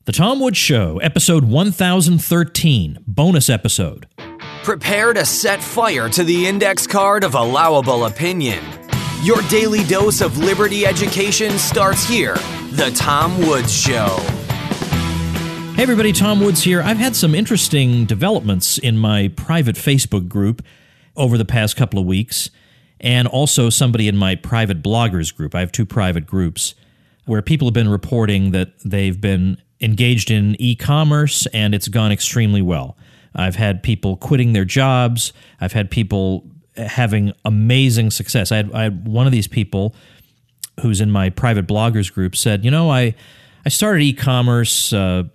The Tom Woods Show, episode 1013, bonus episode. Prepare to set fire to the index card of allowable opinion. Your daily dose of liberty education starts here. The Tom Woods Show. Hey everybody, Tom Woods here. I've had some interesting developments in my private Facebook group over the past couple of weeks, and also somebody in my private bloggers group. I have two private groups where people have been reporting that they've been engaged in e-commerce and it's gone extremely well. I've had people quitting their jobs. I've had people having amazing success. I had one of these people who's in my private bloggers group said, I started e-commerce,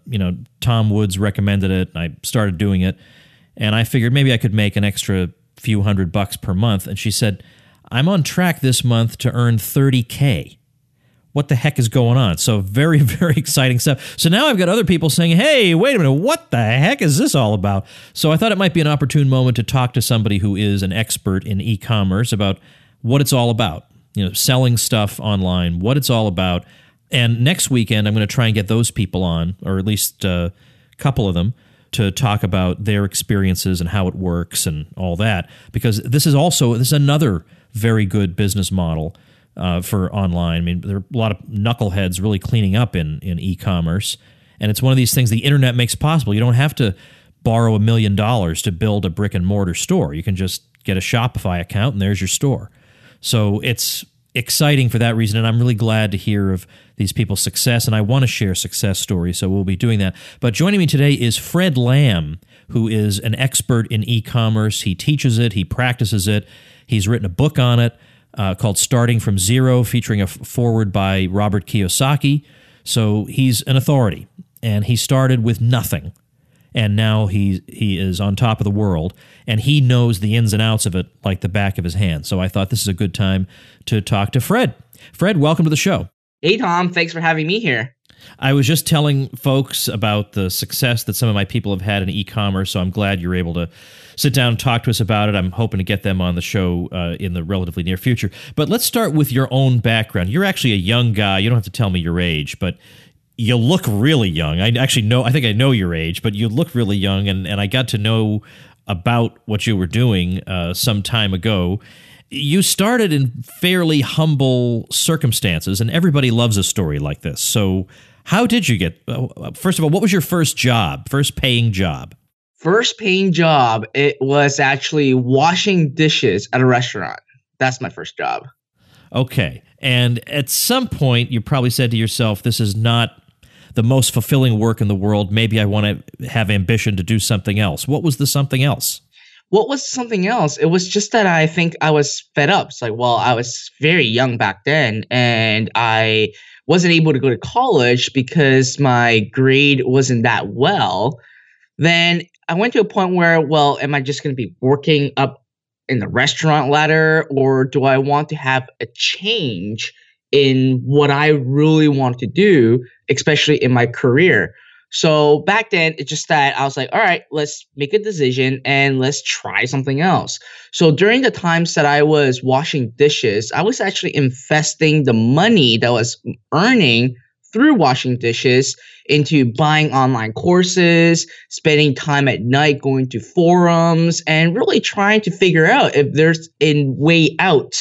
Tom Woods recommended it, and I started doing it, and I figured maybe I could make an extra few $100 per month. And she said, I'm on track this month to earn $30K. What the heck is going on? So very, very exciting stuff. So now I've got other people saying, hey, wait a minute, what the heck is this all about? So I thought it might be an opportune moment to talk to somebody who is an expert in e-commerce about what it's all about, selling stuff online, what it's all about. And next weekend, I'm going to try and get those people on, or at least a couple of them, to talk about their experiences and how it works and all that. Because this is another very good business model for online. I mean, there are a lot of knuckleheads really cleaning up in e-commerce, and it's one of these things the internet makes possible. You don't have to borrow $1 million to build a brick and mortar store. You can just get a Shopify account, and there's your store. So it's exciting for that reason, and I'm really glad to hear of these people's success, and I want to share success stories, so we'll be doing that. But joining me today is Fred Lamb, who is an expert in e-commerce. He teaches it, he practices it, he's written a book on it, called Starting from Zero, featuring a foreword by Robert Kiyosaki. So he's an authority, and he started with nothing, and now he is on top of the world, and he knows the ins and outs of it like the back of his hand. So I thought this is a good time to talk to Fred. Fred, welcome to the show. Hey, Tom. Thanks for having me here. I was just telling folks about the success that some of my people have had in e-commerce, so I'm glad you're able to sit down and talk to us about it. I'm hoping to get them on the show in the relatively near future. But let's start with your own background. You're actually a young guy. You don't have to tell me your age, but you look really young. I think I know your age, but you look really young, and I got to know about what you were doing some time ago. You started in fairly humble circumstances, and everybody loves a story like this. So how did you get, first of all, what was your first paying job? First paying job, it was actually washing dishes at a restaurant. That's my first job. Okay. And at some point, you probably said to yourself, this is not the most fulfilling work in the world. Maybe I want to have ambition to do something else. What was the something else? What was something else? It was just that I think I was fed up. It's like, I was very young back then, and I wasn't able to go to college because my grade wasn't that well. Then I went to a point where, am I just going to be working up in the restaurant ladder, or do I want to have a change in what I really want to do, especially in my career? So back then, it's just that I was like, all right, let's make a decision and let's try something else. So during the times that I was washing dishes, I was actually investing the money that I was earning through washing dishes into buying online courses, spending time at night going to forums, and really trying to figure out if there's a way out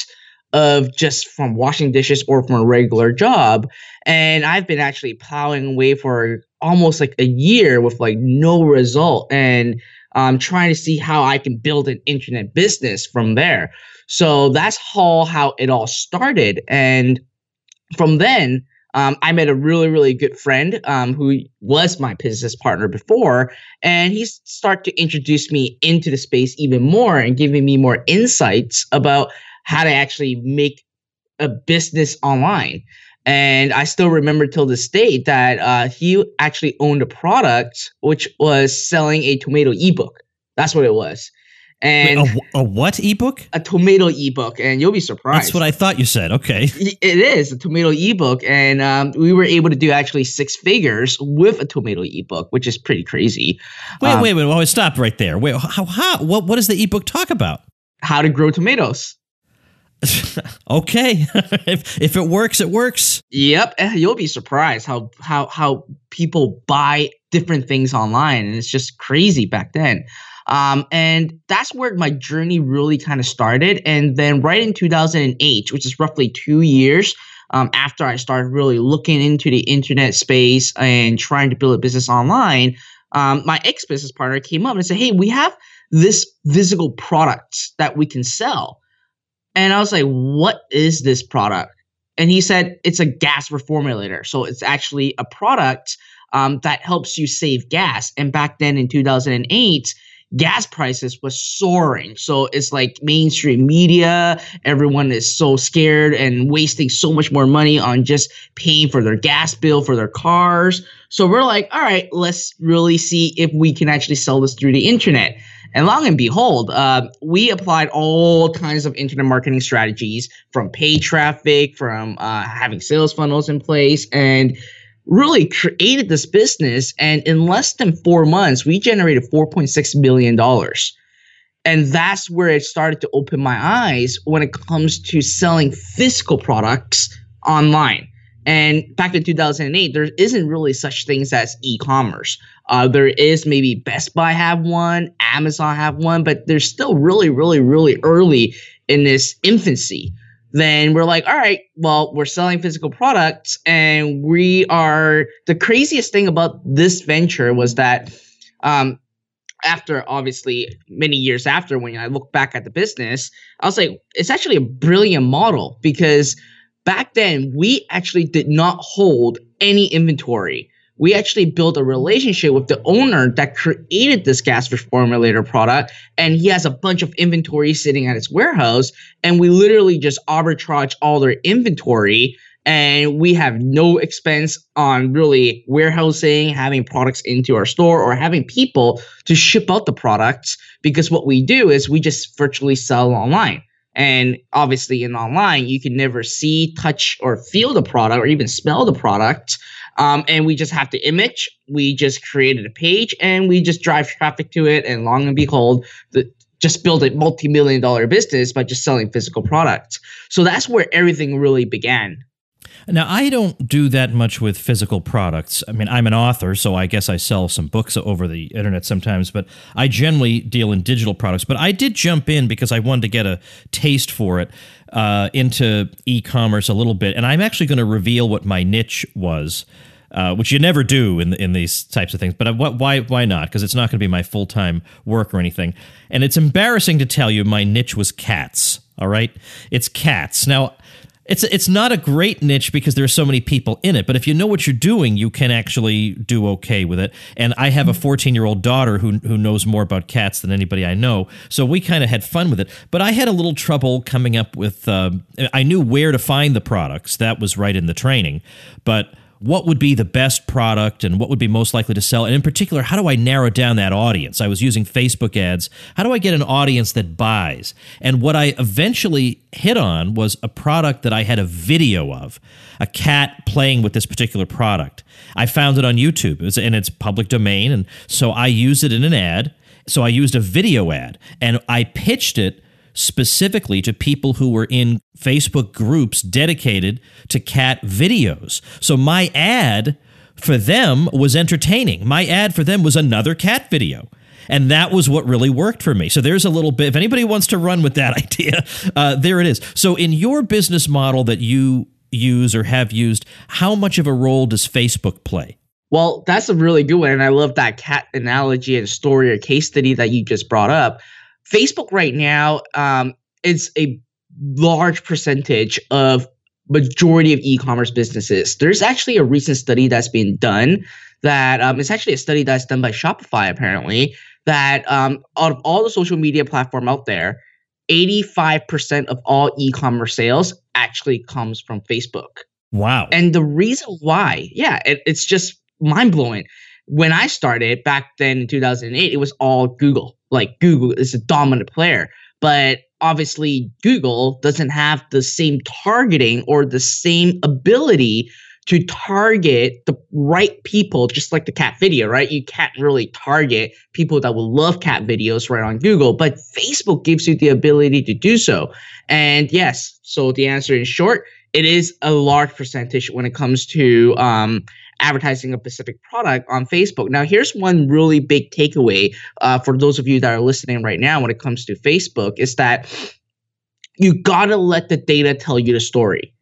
of just from washing dishes or from a regular job. And I've been actually plowing away for almost like a year with like no result, and trying to see how I can build an internet business from there. So that's how it all started. And from then, I met a really, really good friend who was my business partner before, and he started to introduce me into the space even more and giving me more insights about how to actually make a business online. And I still remember till this day that he actually owned a product which was selling a tomato ebook. That's what it was. And wait, a what ebook? A tomato ebook, and you'll be surprised. That's what I thought you said. Okay. It is a tomato ebook, and we were able to do actually 6 figures with a tomato ebook, which is pretty crazy. Wait, stop right there. Wait, what does the ebook talk about? How to grow tomatoes. Okay. If it works, it works. Yep, you'll be surprised how people buy different things online, and it's just crazy back then. And that's where my journey really kind of started. And then right in 2008, which is roughly 2 years after I started really looking into the internet space and trying to build a business online, my ex-business partner came up and said, "Hey, we have this physical product that we can sell." And I was like, "What is this product?" And he said, "It's a gas reformulator. So it's actually a product that helps you save gas." And back then in 2008, gas prices was soaring. So it's like mainstream media, everyone is so scared and wasting so much more money on just paying for their gas bill for their cars. So we're like, all right, let's really see if we can actually sell this through the internet. And long and behold, we applied all kinds of internet marketing strategies, from paid traffic, from having sales funnels in place, and really created this business. And in less than 4 months, we generated $4.6 million. And that's where it started to open my eyes when it comes to selling physical products online. And back in 2008, there isn't really such things as e-commerce. There is maybe Best Buy have one, Amazon have one, but they're still really, really, really early in this infancy. Then we're like, all right, well, we're selling physical products, and the craziest thing about this venture was that after, obviously, many years after, when I look back at the business, I was like, it's actually a brilliant model, because back then we actually did not hold any inventory. We actually built a relationship with the owner that created this gas reformulator product, and he has a bunch of inventory sitting at his warehouse, and we literally just arbitrage all their inventory, and we have no expense on really warehousing, having products into our store, or having people to ship out the products, because what we do is we just virtually sell online. And obviously in online, you can never see, touch, or feel the product, or even smell the product. And we just have the image. We just created a page, and we just drive traffic to it. And long and behold, just build a multi-million-dollar business by just selling physical products. So that's where everything really began. Now, I don't do that much with physical products. I mean, I'm an author, so I guess I sell some books over the internet sometimes, but I generally deal in digital products. But I did jump in because I wanted to get a taste for it into e-commerce a little bit, and I'm actually going to reveal what my niche was, which you never do in these types of things. But why not? Because it's not going to be my full-time work or anything. And it's embarrassing to tell you my niche was cats, all right? It's cats. Now, It's not a great niche because there are so many people in it, but if you know what you're doing, you can actually do okay with it. And I have a 14-year-old daughter who knows more about cats than anybody I know, so we kind of had fun with it. But I had a little trouble coming up with I knew where to find the products. That was right in the training. But what would be the best product and what would be most likely to sell? And in particular, how do I narrow down that audience? I was using Facebook ads. How do I get an audience that buys? And what I eventually hit on was a product that I had a video of, a cat playing with this particular product. I found it on YouTube, and it's public domain, and so I used it in an ad. So I used a video ad, and I pitched it specifically to people who were in Facebook groups dedicated to cat videos. So my ad for them was entertaining. My ad for them was another cat video. And that was what really worked for me. So there's a little bit, if anybody wants to run with that idea, there it is. So in your business model that you use or have used, how much of a role does Facebook play? Well, that's a really good one. And I love that cat analogy and story or case study that you just brought up. Facebook right now is a large percentage of majority of e-commerce businesses. There's actually a recent study that's been done that it's actually a study that's done by Shopify, apparently, that out of all the social media platform out there, 85% of all e-commerce sales actually comes from Facebook. Wow. And the reason why, it's just mind-blowing. When I started back then in 2008, it was all Google. Like Google is a dominant player, but obviously Google doesn't have the same targeting or the same ability to target the right people, just like the cat video, right? You can't really target people that will love cat videos right on Google, but Facebook gives you the ability to do so. And yes, so the answer in short, it is a large percentage when it comes to advertising a specific product on Facebook. Now, here's one really big takeaway for those of you that are listening right now when it comes to Facebook is that you gotta let the data tell you the story.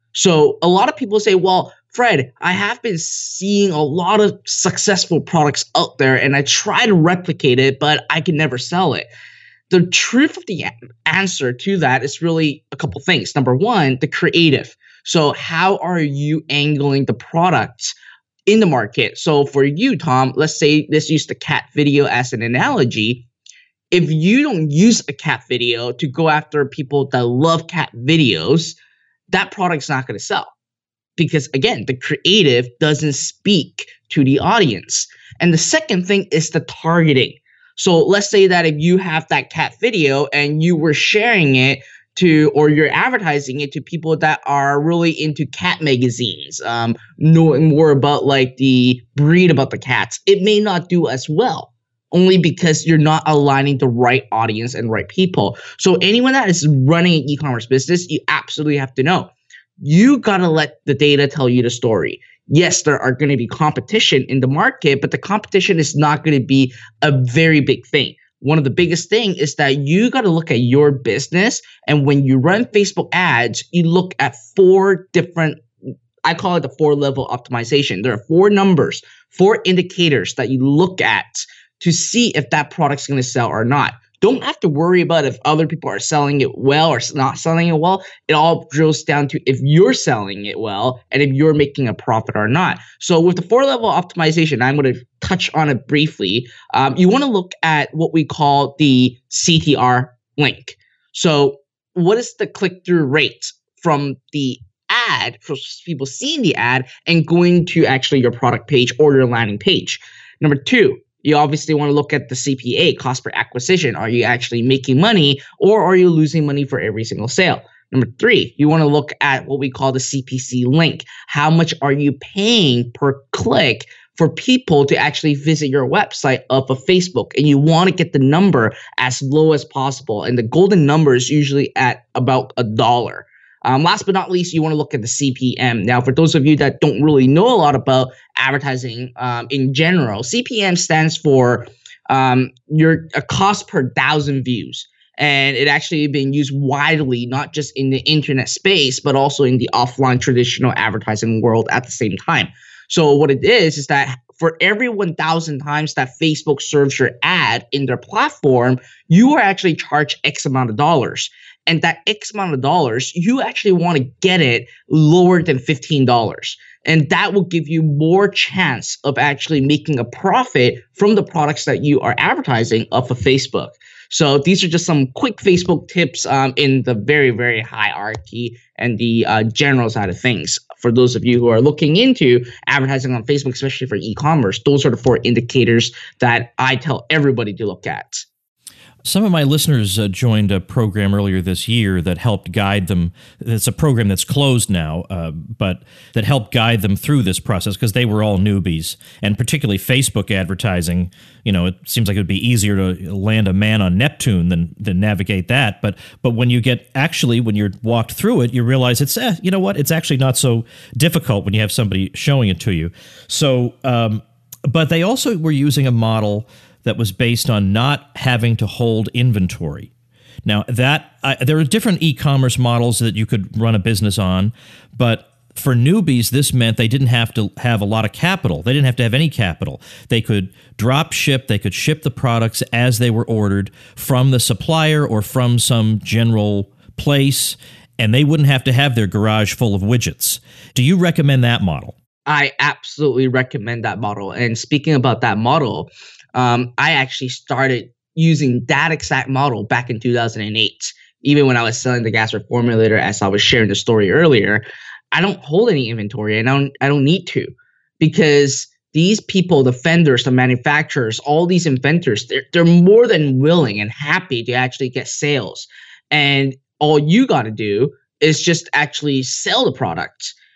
So a lot of people say, well, Fred, I have been seeing a lot of successful products out there and I try to replicate it, but I can never sell it. The truth of the answer to that is really a couple things. Number one, the creative. So how are you angling the products in the market? So for you, Tom, let's use the cat video as an analogy. If you don't use a cat video to go after people that love cat videos, that product's not going to sell. Because again, the creative doesn't speak to the audience. And the second thing is the targeting. So let's say that if you have that cat video and you were sharing it to, or you're advertising it to people that are really into cat magazines, knowing more about like the breed about the cats, it may not do as well. Only because you're not aligning the right audience and right people. So anyone that is running an e-commerce business, you absolutely have to know. You got to let the data tell you the story. Yes, there are going to be competition in the market, but the competition is not going to be a very big thing. One of the biggest thing is that you got to look at your business. And when you run Facebook ads, you look at 4 different, I call it the 4-level optimization. There are 4 numbers, 4 indicators that you look at to see if that product's going to sell or not. Don't have to worry about if other people are selling it well or not selling it well. It all drills down to if you're selling it well and if you're making a profit or not. So with the 4-level optimization, I'm going to touch on it briefly. You want to look at what we call the CTR link. So what is the click-through rate from the ad, for people seeing the ad and going to actually your product page or your landing page? Number 2, you obviously want to look at the CPA, cost per acquisition. Are you actually making money or are you losing money for every single sale? Number 3, you want to look at what we call the CPC link. How much are you paying per click for people to actually visit your website of a Facebook? And you want to get the number as low as possible. And the golden number is usually at about $1. Last but not least, you want to look at the CPM. Now, for those of you that don't really know a lot about advertising in general, CPM stands for your cost per 1,000 views. And it actually been used widely, not just in the internet space, but also in the offline traditional advertising world at the same time. So what it is that for every 1,000 times that Facebook serves your ad in their platform, you are actually charged X amount of dollars. And that X amount of dollars, you actually want to get it lower than $15. And that will give you more chance of actually making a profit from the products that you are advertising off of Facebook. So these are just some quick Facebook tips in the very, very hierarchy and the general side of things. For those of you who are looking into advertising on Facebook, especially for e-commerce, those are the 4 indicators that I tell everybody to look at. Some of my listeners joined a program earlier this year that helped guide them. It's a program that's closed now, but that helped guide them through this process because they were all newbies. And particularly Facebook advertising, it seems like it would be easier to land a man on Neptune than navigate that. But when you're walked through it, you realize it's, it's actually not so difficult when you have somebody showing it to you. So, but they also were using a model that was based on not having to hold inventory. Now, there are different e-commerce models that you could run a business on, but for newbies, this meant they didn't have to have a lot of capital. They didn't have to have any capital. They could drop ship. They could ship the products as they were ordered from the supplier or from some general place, and they wouldn't have to have their garage full of widgets. Do you recommend that model? I absolutely recommend that model. And speaking about that model, I actually started using that exact model back in 2008. Even when I was selling the gas reformulator, as I was sharing the story earlier, I don't hold any inventory, and I don't need to, because these people, the vendors, the manufacturers, all these inventors, they're more than willing and happy to actually get sales. And all you got to do is just actually sell the product.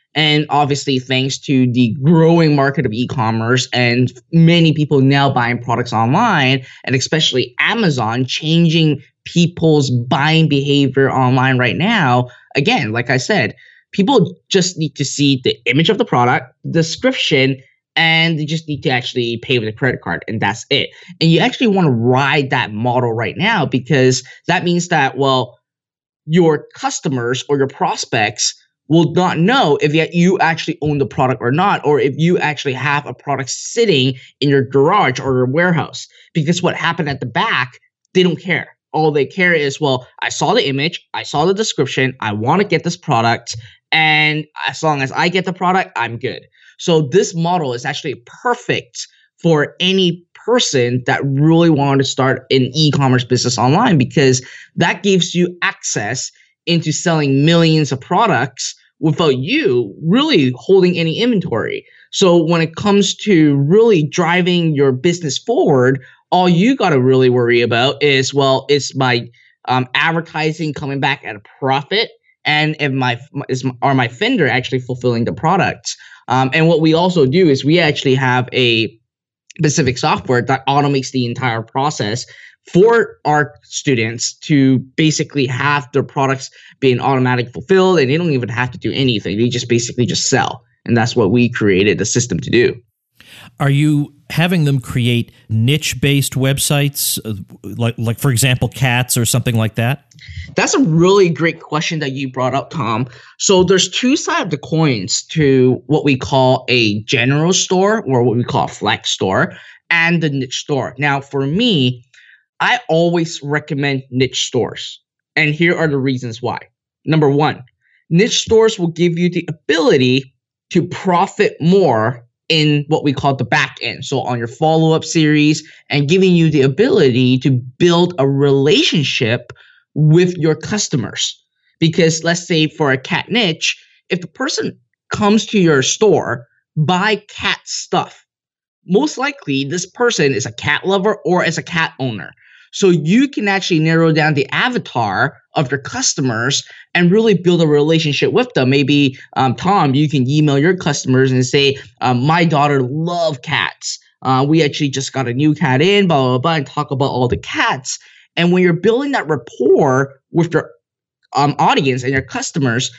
And obviously, thanks to the growing market of e-commerce and many people now buying products online, and especially Amazon changing people's buying behavior online right now, again, like I said, people just need to see the image of the product, description, and they just need to actually pay with a credit card, and that's it. And you actually want to ride that model right now, because that means that, well, your customers or your prospects will not know if yet you actually own the product or not, or if you actually have a product sitting in your garage or your warehouse. Because what happened at the back, they don't care. All they care is, well, I saw the image, I saw the description, I want to get this product, and as long as I get the product, I'm good. So this model is actually perfect for any person that really wanted to start an e-commerce business online, because that gives you access into selling millions of products without you really holding any inventory. So when it comes to really driving your business forward, all you got to really worry about is, well, is my advertising coming back at a profit, and if are my vendor actually fulfilling the products? And what we also do is we actually have a specific software that automates the entire process for our students to basically have their products being automatically fulfilled, and they don't even have to do anything. They just basically just sell. And that's what we created the system to do. Are you having them create niche-based websites, like for example, cats or something like that? That's a really great question that you brought up, Tom. So there's two sides of the coins to what we call a general store, or what we call a flex store, and the niche store. Now, for me, I always recommend niche stores. And here are the reasons why. Number one, niche stores will give you the ability to profit more in what we call the back end. So on your follow-up series, and giving you the ability to build a relationship with your customers. Because let's say for a cat niche, if the person comes to your store, buy cat stuff, most likely this person is a cat lover or is a cat owner. So you can actually narrow down the avatar of your customers and really build a relationship with them. Maybe, Tom, you can email your customers and say, my daughter loves cats. We actually just got a new cat in, blah, blah, blah, and talk about all the cats. And when you're building that rapport with your audience and your customers,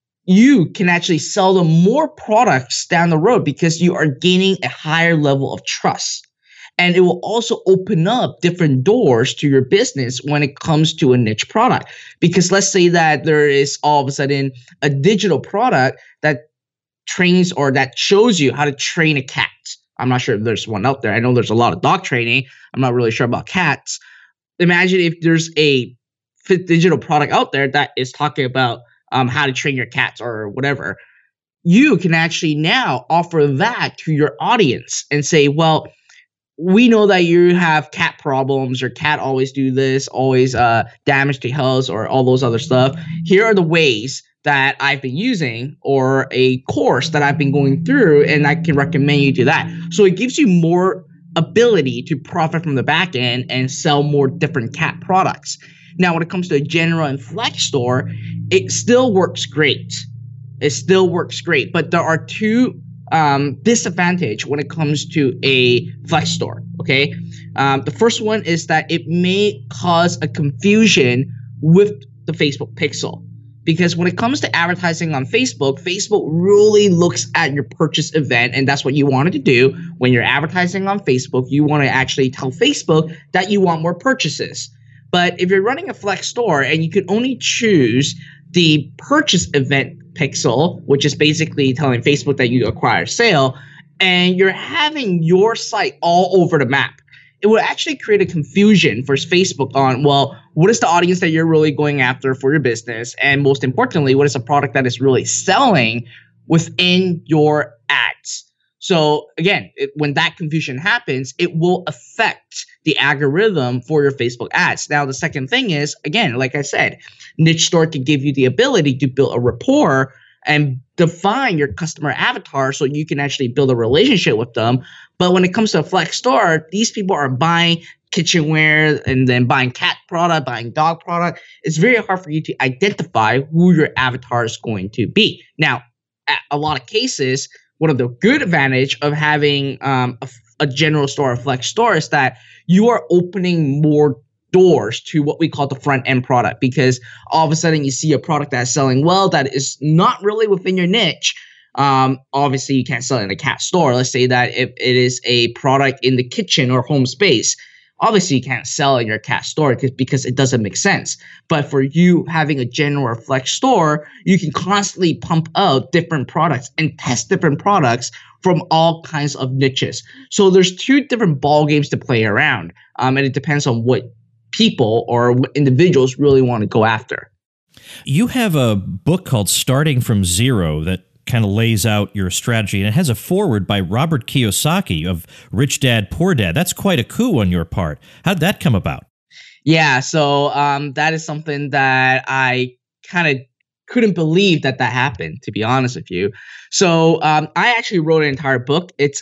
you can actually sell them more products down the road, because you are gaining a higher level of trust. And it will also open up different doors to your business when it comes to a niche product. Because let's say that there is all of a sudden a digital product that trains or that shows you how to train a cat. I'm not sure if there's one out there. I know there's a lot of dog training. I'm not really sure about cats. Imagine if there's a digital product out there that is talking about how to train your cats or whatever. You can actually now offer that to your audience and say, well, we know that you have cat problems, or cat always do this, always damage to health, or all those other stuff. Here are the ways that I've been using, or a course that I've been going through, and I can recommend you to that. So it gives you more ability to profit from the back end and sell more different cat products. Now, when it comes to a general and flex store, it still works great. It still works great, but there are two disadvantage when it comes to a flex store. Okay, the first one is that it may cause a confusion with the Facebook pixel, because when it comes to advertising on Facebook, Facebook really looks at your purchase event, and that's what you wanted to do when you're advertising on Facebook. You want to actually tell Facebook that you want more purchases. But if you're running a flex store and you can only choose the purchase event pixel, which is basically telling Facebook that you acquire sale, and you're having your site all over the map, it will actually create a confusion for Facebook on, well, what is the audience that you're really going after for your business? And most importantly, what is a product that is really selling within your ads? So again, when that confusion happens, it will affect the algorithm for your Facebook ads. Now, the second thing is, again, like I said, niche store can give you the ability to build a rapport and define your customer avatar so you can actually build a relationship with them. But when it comes to a flex store, these people are buying kitchenware and then buying cat product, buying dog product. It's very hard for you to identify who your avatar is going to be. Now, a lot of cases, one of the good advantage of having a general store or flex store is that you are opening more doors to what we call the front end product, because all of a sudden you see a product that's selling well that is not really within your niche. Obviously you can't sell it in a cat store. Let's say that if it is a product in the kitchen or home space, obviously you can't sell it in your cat store because it doesn't make sense. But for you having a general or flex store, you can constantly pump out different products and test different products from all kinds of niches. So there's two different ball games to play around, and it depends on what people or what individuals really want to go after. You have a book called Starting from Zero that kind of lays out your strategy, and it has a foreword by Robert Kiyosaki of Rich Dad, Poor Dad. That's quite a coup on your part. How'd that come about? Yeah, so that is something that I kind of couldn't believe that happened, to be honest with you. So I actually wrote an entire book. It's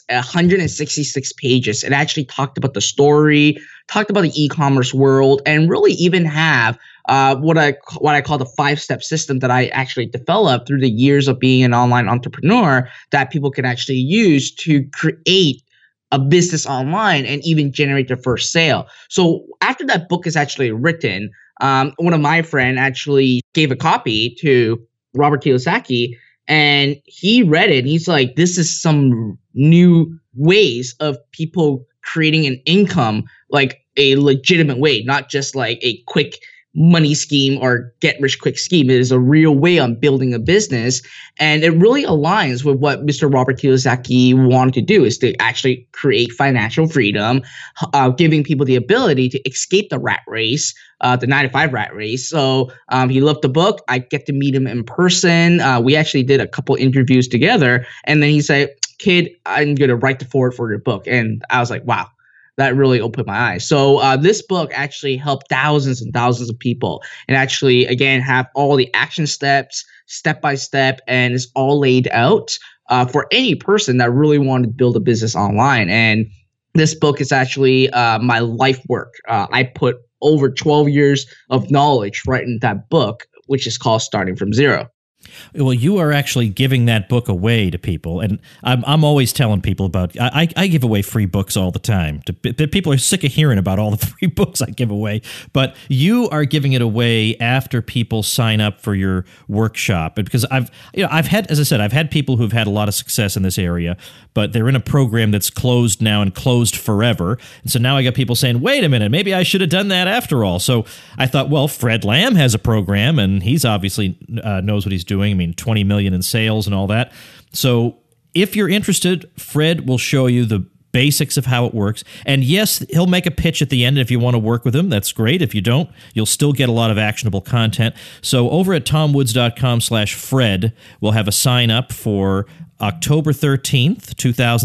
166 pages. It actually talked about the story, talked about the e-commerce world, and really even have what I call the 5-step system that I actually developed through the years of being an online entrepreneur that people can actually use to create a business online and even generate their first sale. So after that book is actually written, one of my friends actually gave a copy to Robert Kiyosaki, and he read it and he's like, this is some new ways of people creating an income, like a legitimate way, not just like a quick money scheme or get rich quick scheme. It is a real way on building a business. And it really aligns with what Mr. Robert Kiyosaki wanted to do, is to actually create financial freedom, giving people the ability to escape the rat race, the 9-to-5 rat race. So he loved the book. I get to meet him in person. We actually did a couple interviews together. And then he said, kid, I'm going to write the foreword for your book. And I was like, wow. That really opened my eyes. So this book actually helped thousands and thousands of people, and actually, again, have all the action steps, step by step, and it's all laid out for any person that really wanted to build a business online. And this book is actually my life work. I put over 12 years of knowledge right in that book, which is called Starting from Zero. Well, you are actually giving that book away to people, and I'm always telling people about. I give away free books all the time. People are sick of hearing about all the free books I give away, but you are giving it away after people sign up for your workshop. Because I've had, as I said, I've had people who've had a lot of success in this area, but they're in a program that's closed now and closed forever. And so now I got people saying, "Wait a minute, maybe I should have done that after all." So I thought, well, Fred Lamb has a program, and he's obviously knows what he's doing. I mean, 20 million in sales and all that. So if you're interested, Fred will show you the basics of how it works. And yes, he'll make a pitch at the end. If you want to work with him, that's great. If you don't, you'll still get a lot of actionable content. So over at tomwoods.com/Fred, we'll have a sign up for October 13th,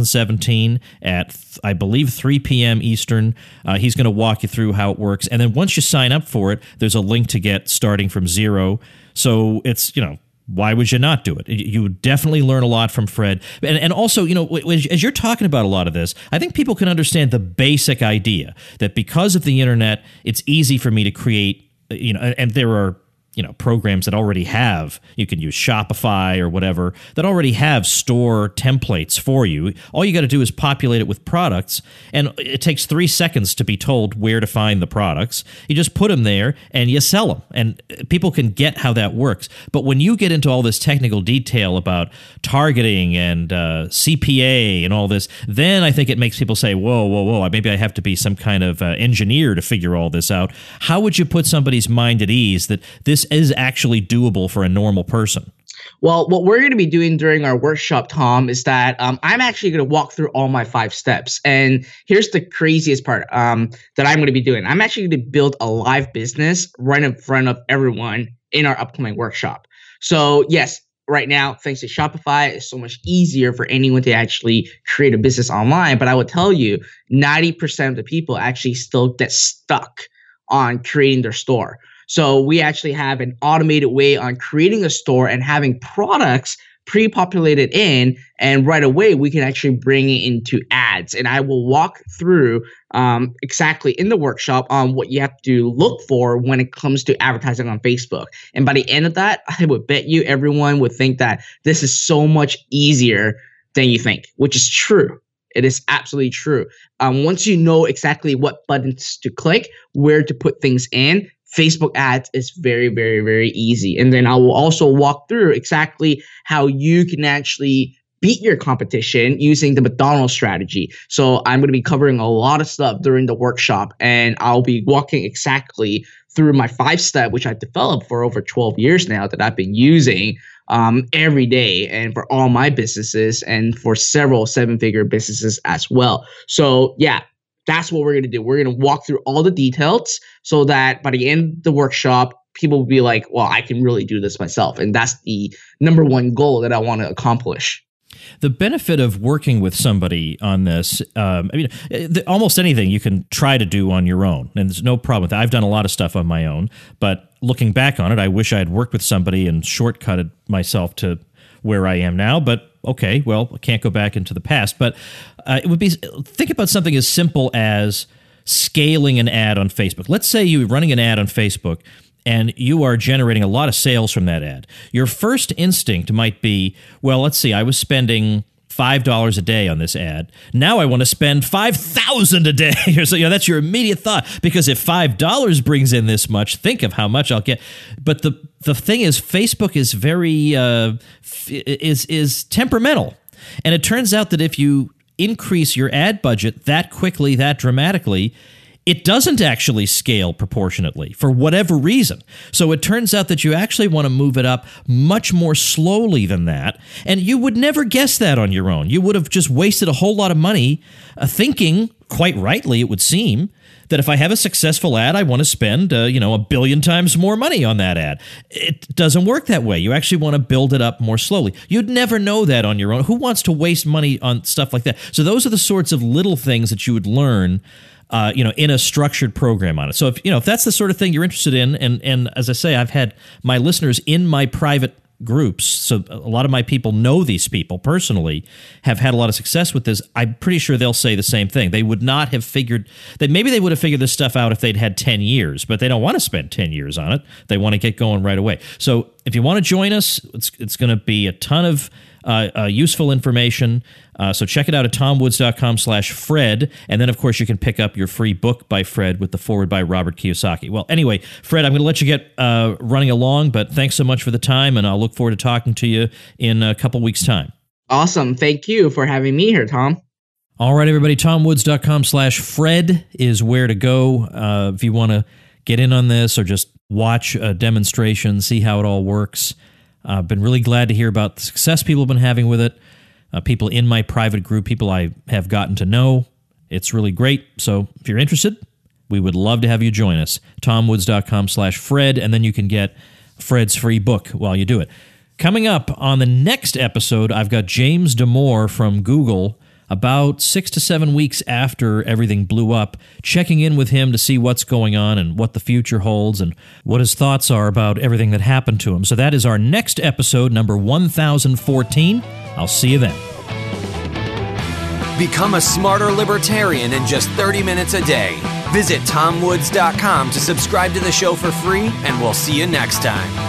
2017 at, I believe, 3 p.m. Eastern. He's going to walk you through how it works. And then once you sign up for it, there's a link to get Starting from Zero. So it's, why would you not do it? You would definitely learn a lot from Fred. And also, as you're talking about a lot of this, I think people can understand the basic idea that because of the internet, it's easy for me to create, and there are, programs that already have, you can use Shopify or whatever, that already have store templates for you. All you got to do is populate it with products, and it takes 3 seconds to be told where to find the products. You just put them there and you sell them, and people can get how that works. But when you get into all this technical detail about targeting and CPA and all this, then I think it makes people say, whoa, maybe I have to be some kind of engineer to figure all this out. How would you put somebody's mind at ease that this is actually doable for a normal person? Well, what we're going to be doing during our workshop, Tom, is that I'm actually going to walk through all my 5 steps. And here's the craziest part that I'm going to be doing. I'm actually going to build a live business right in front of everyone in our upcoming workshop. So yes, right now, thanks to Shopify, it's so much easier for anyone to actually create a business online. But I will tell you, 90% of the people actually still get stuck on creating their store. So we actually have an automated way on creating a store and having products pre-populated in, and right away we can actually bring it into ads. And I will walk through exactly in the workshop on what you have to look for when it comes to advertising on Facebook. And by the end of that, I would bet you everyone would think that this is so much easier than you think, which is true. It is absolutely true. Once you know exactly what buttons to click, where to put things in, Facebook ads is very, very, very easy. And then I will also walk through exactly how you can actually beat your competition using the McDonald's strategy. So I'm going to be covering a lot of stuff during the workshop, and I'll be walking exactly through my 5-step, which I've developed for over 12 years now, that I've been using every day, and for all my businesses and for several 7-figure businesses as well. So yeah, that's what we're going to do. We're going to walk through all the details so that by the end of the workshop, people will be like, well, I can really do this myself. And that's the number one goal that I want to accomplish. The benefit of working with somebody on this, almost anything you can try to do on your own, and there's no problem with that. I've done a lot of stuff on my own, but looking back on it, I wish I had worked with somebody and shortcutted myself to where I am now. But okay, well, I can't go back into the past. But it would be, think about something as simple as scaling an ad on Facebook. Let's say you're running an ad on Facebook and you are generating a lot of sales from that ad. Your first instinct might be, well, let's see, I was spending $5 a day on this ad. Now I want to spend $5,000 a day. So, that's your immediate thought, because if $5 brings in this much, think of how much I'll get. But the thing is, Facebook is very is temperamental, and it turns out that if you increase your ad budget that quickly, that dramatically, it doesn't actually scale proportionately for whatever reason. So it turns out that you actually want to move it up much more slowly than that. And you would never guess that on your own. You would have just wasted a whole lot of money thinking, quite rightly it would seem, that if I have a successful ad, I want to spend, a billion times more money on that ad. It doesn't work that way. You actually want to build it up more slowly. You'd never know that on your own. Who wants to waste money on stuff like that? So those are the sorts of little things that you would learn in a structured program on it. So if that's the sort of thing you're interested in, and as I say, I've had my listeners in my private groups, so a lot of my people know these people personally, have had a lot of success with this. I'm pretty sure they'll say the same thing. They would not have figured that. Maybe they would have figured this stuff out if they'd had 10 years, but they don't want to spend 10 years on it. They want to get going right away. So if you want to join us, it's going to be a ton of useful information. So check it out at tomwoods.com/Fred. And then, of course, you can pick up your free book by Fred with the foreword by Robert Kiyosaki. Well, anyway, Fred, I'm going to let you get running along, but thanks so much for the time, and I'll look forward to talking to you in a couple weeks' time. Awesome. Thank you for having me here, Tom. All right, everybody, tomwoods.com/Fred is where to go if you want to get in on this or just watch a demonstration, see how it all works. I've been really glad to hear about the success people have been having with it. People in my private group, people I have gotten to know. It's really great. So if you're interested, we would love to have you join us. tomwoods.com/Fred, and then you can get Fred's free book while you do it. Coming up on the next episode, I've got James Damore from Google, about 6 to 7 weeks after everything blew up, checking in with him to see what's going on and what the future holds and what his thoughts are about everything that happened to him. So that is our next episode, number 1014. I'll see you then. Become a smarter libertarian in just 30 minutes a day. Visit tomwoods.com to subscribe to the show for free, and we'll see you next time.